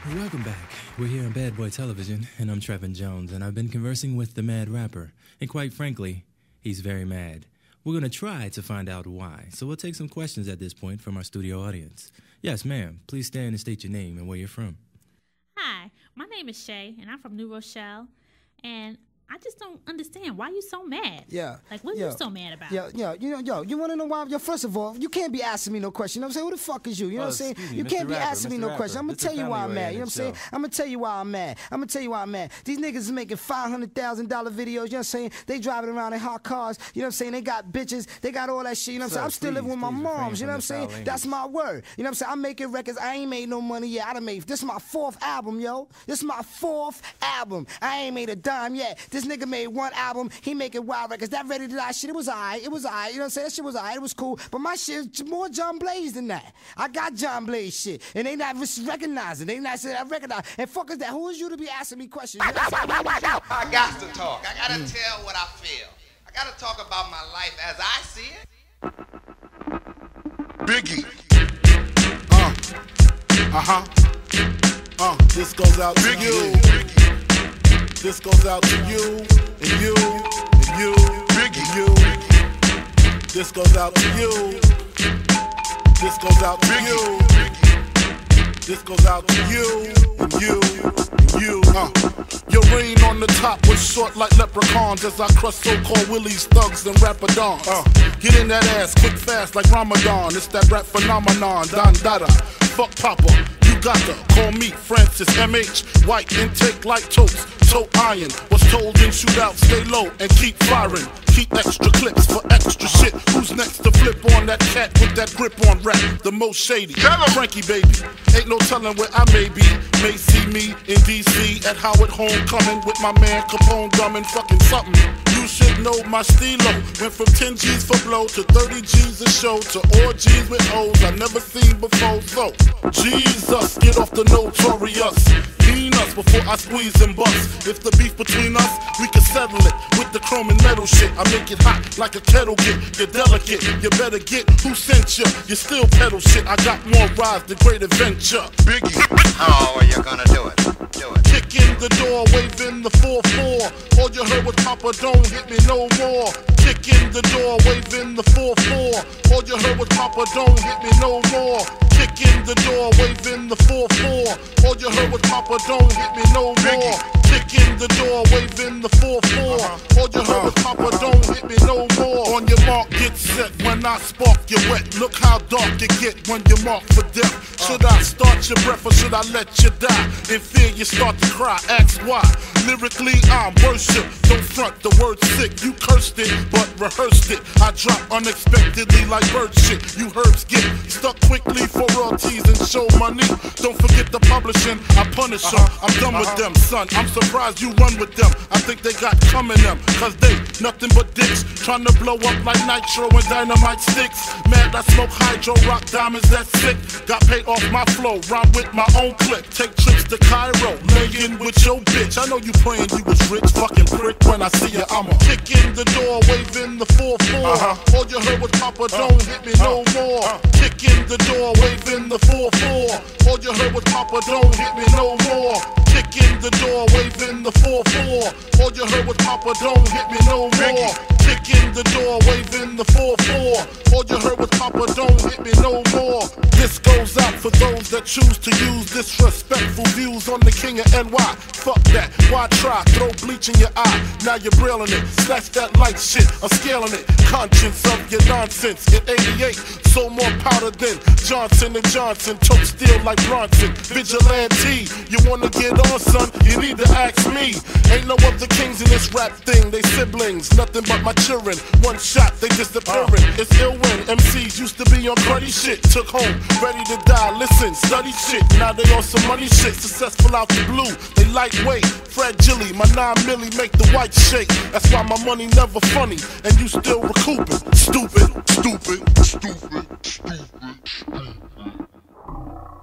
Welcome back. We're here on Bad Boy Television, and I'm Trevin Jones, and I've been conversing with the Mad Rapper. And quite frankly, he's very mad. We're going to try to find out why, so we'll take some questions at this point from our studio audience. Yes, ma'am. Please stand and state your name and where you're from. Hi, my name is Shay, and I'm from New Rochelle, and I just don't understand why you so mad. Yeah. Like, what are you so mad about? You want to know why? First of all, you can't be asking me no question. You know what I'm saying? Who the fuck is you? You know what I'm saying? You can't be asking me no question. I'm going to tell you why I'm mad. You know what I'm saying? I'm going to tell you why I'm mad. These niggas is making $500,000 videos. You know what I'm saying? They driving around in hot cars. You know what I'm saying? They got bitches. They got all that shit. You know what I'm saying? I'm still living with my moms. You know what I'm saying? That's my word. You know what I'm saying? I'm making records. I ain't made no money yet. This is my 4th album, yo. This is my 4th album. I ain't made a dime yet. This nigga made one album, he making Wild Records. That Ready to Die shit, it was alright. You know what I'm saying? That shit was alright. It was cool. But my shit is more John Blaze than that. I got John Blaze shit. And they not recognizing. They not saying I recognize. And fuck is that? Who is you to be asking me questions? You know I got to talk. I got to tell what I feel. I got to talk about my life as I see it. Biggie. This goes out to you. This goes out to you, and you, and you, and you. This goes out to you. This goes out to you. This goes out to you, and you, and you. Your reign on the top was short like leprechauns as I crush so-called willies, thugs, and rapadons. Get in that ass quick fast like Ramadan. It's that rap phenomenon, Don Dada. Fuck Papa. You gotta call me Francis M.H. White intake like toast, toe iron. Was told in shootout, stay low and keep firing. Keep extra clips for extra shit. Who's next to flip on that cat with that grip on rap? The most shady, Frankie baby. Ain't no telling where I may be. May see me in D.C. at Howard Homecoming with my man Capone drumming fucking something. You should know my stilo. Went from 10 G's for blow to 30 G's a show to all G's with O's I never seen before. So, Jesus, get off the notorious. Clean us before I squeeze and bust. If the beef between us, we can settle it with the chrome and metal shit. I make it hot like a kettle get. You're delicate, you better get who sent you. You still pedal shit. I got more rides, the great adventure. Biggie. How are you gonna do it? Do it. Kick in the door, waving the 4-4. All you heard was Papa, don't hit me no more. Kick in the door, waving the 4-4. All you heard was Papa, don't hit me no more. Kick in the door, waving the 4-4. All you heard was Papa, don't hit me no more. Kick in the door, waving the 4-4. All you heard was Papa, don't hit me no more. On your mark, get set. When I spark, you wet. Look how dark you get when you're marked for death. Should I start your breath or should I let you die? In fear, you start to cry. Ask why. Lyrically, I'm worship. Don't front the word sick. You cursed it, but rehearsed it. I drop unexpectedly like bird shit. You herbs get stuck quickly for royalties and show money. Don't forget the publishing. I punish them. I'm done with them, son. I'm surprised you run with them. I think they got coming them. Cause they nothing but dicks. Trying to blow up like nitro and dynamite sticks. Mad I smoke hydro, rock diamonds, that's sick. Got paid off my flow, rhyme with my own clip. Take trips to Cairo, lay in with your bitch. I know you praying you was rich, fucking prick. When I see ya, I'ma kick in the door, waving the 4-4. All you heard was Papa, don't hit me no more. Kick in the door, waving the 4-4. All you heard was Papa, don't hit me no more. Kick in the door, waving the 4-4. All you heard was Papa, don't hit me no more. Kick in the door, waving the 4-4. All you heard was Papa, don't hit me no more. This goes out for those that choose to use disrespectful views on the king of NY. Fuck that, why try? Throw bleach in your eye, now you're brailing it. Snatch that light shit, I'm scaling it. Conscience of your nonsense. In 88, sold more powder than Johnson & Johnson. Choke steel like Bronson. Vigilante, you wanna get on, son? You need to ask me. Ain't no other kings in this rap thing. They siblings, nothing but my children. One shot, they disappearing. It's ill when MCs used to be on cruddy shit. Took home, ready to die. Listen, study shit. Now they on some money shit. Successful out the blue. They lightweight, fragile. My 9 milli make the white shake. That's why my money never funny. And you still recouping. Stupid, stupid, stupid, stupid, stupid.